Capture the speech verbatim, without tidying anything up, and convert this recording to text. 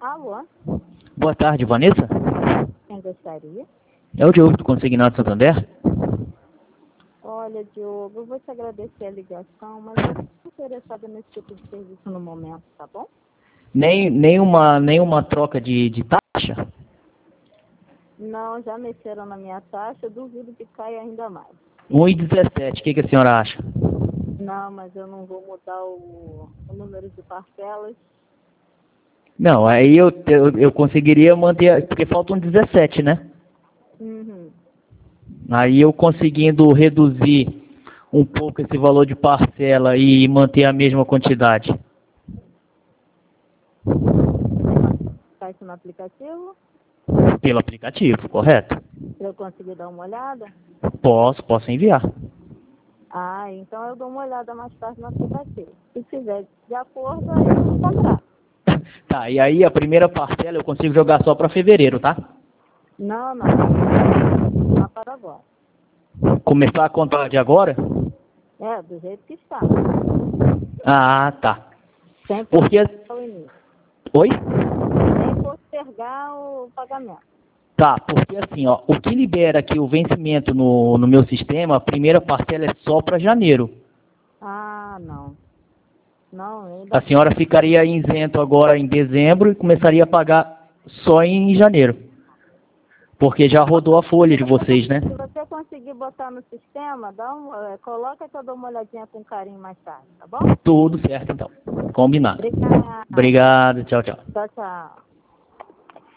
Alô? Boa tarde, Vanessa? Quem gostaria? É o Diogo do Consignado Santander? Olha, Diogo, eu vou te agradecer a ligação, mas eu não estou interessada nesse tipo de serviço no momento, tá bom? Nem, nem, uma, nem uma troca de, de taxa? Não, já mexeram na minha taxa, eu duvido que caia ainda mais. um e dezessete, o que, que a senhora acha? Não, mas eu não vou mudar o, o número de parcelas. Não, aí eu, eu, eu conseguiria manter, porque faltam dezessete, né? Uhum. Aí eu conseguindo reduzir um pouco esse valor de parcela e manter a mesma quantidade. Tá isso no aplicativo? Pelo aplicativo, correto? Eu consegui dar uma olhada? Posso, posso enviar. Ah, então eu dou uma olhada mais tarde no aplicativo. Se tiver de acordo, aí eu vou comprar. Tá, e aí a primeira parcela eu consigo jogar só para fevereiro, tá? Não, não. Não para agora. Começar a contar de agora? É, do jeito que está. Ah, tá. Sem Porque... postergar o início. Oi? Sem postergar o pagamento. Tá, porque assim, ó, o que libera aqui o vencimento no, no meu sistema, a primeira parcela é só para janeiro. Ah, não. Não, ainda... A senhora ficaria isento agora em dezembro e começaria a pagar só em janeiro. Porque já rodou a folha de vocês, né? Se você conseguir botar no sistema, dá um, é, coloca que eu dou uma olhadinha com carinho mais tarde, tá bom? Tudo certo, então. Combinado. Obrigada. Obrigado, tchau, tchau. Tchau, tchau.